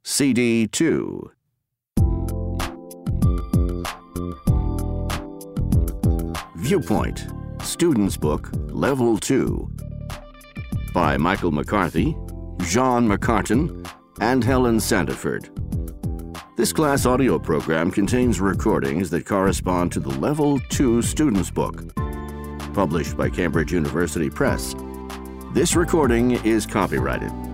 CD 2. Viewpoint, Student's Book, Level 2. By Michael McCarthy, Jean McCartan, and Helen Sandiford. This class audio program contains recordings that correspond to the Level 2 Student's Book, published by Cambridge University Press. This recording is copyrighted.